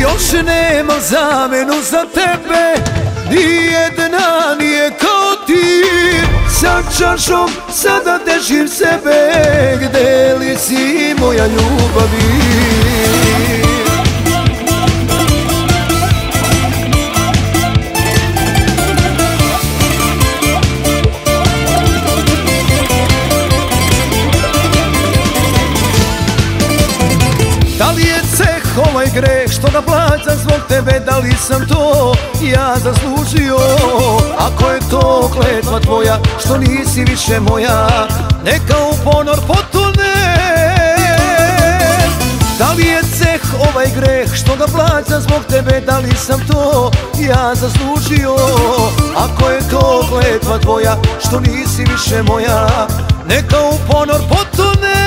Još nema zamenu za tebe, nijedna nije kao ti. Sa čašom sada težim sebe, gde li si moja ljubavi? Da li je ceh ovaj greh što ga plaćam zbog tebe? Da li sam to ja zaslužio? Ako je to kletva tvoja što nisi više moja, neka u ponor potone. Da li je ceh ovaj greh što ga plaćam zbog tebe? Da li sam to ja zaslužio? Ako je to kletva tvoja što nisi više moja, neka u ponor potone.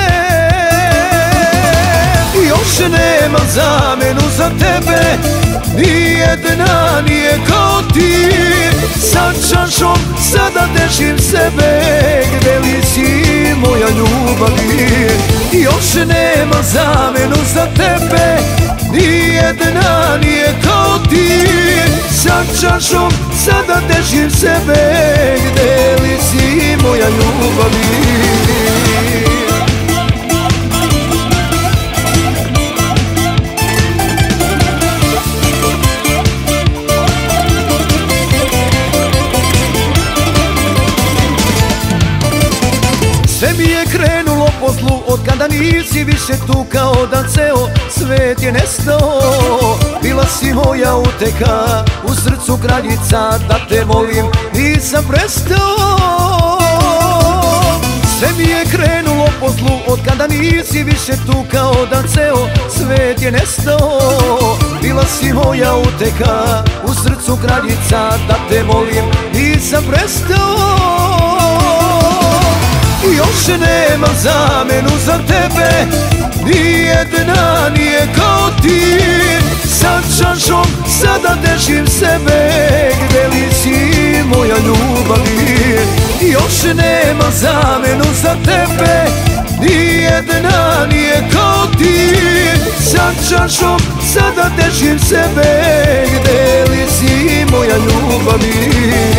Još nema zamenu za tebe, nijedna nije kao ti. Sa čašom sada težim sebe, gde li si moja ljubavi? Još nema zamenu za tebe, nijedna nije kao ti. Sa čašom sada težim sebe, gde li si moja ljubavi? Sve mi je krenulo po zlu od kada nisi više tu, kao da ceo svet je nestao. Bila si moja uteka, u srcu kraljica, da te volim nisam prestao. Sve mi je krenulo po zlu od kada nisi više tu, kao da ceo svet je nestao. Bila si moja uteka, u srcu kraljica, da te volim nisam prestao. Još nema zamenu za tebe, nijedna nije kao ti. Sa čašom sada težim sebe, gde li si moja ljubavi? Još nema zamenu za tebe, nijedna nije kao ti. Sa čašom sada težim sebe, gde li si moja ljubavi?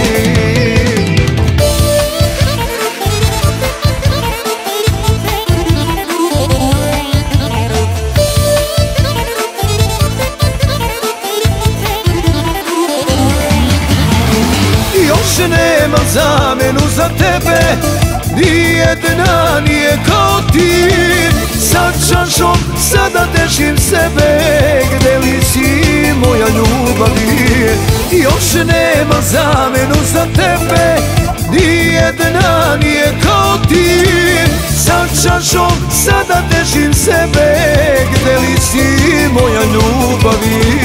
Još nema zamenu za tebe, nijedna nije kao ti. Sa čašom sada težim sebe, gde li si moja ljubavi? Još nema zamenu za tebe, nijedna nije kao ti. Sa čašom sada težim sebe, gde li si moja ljubavi?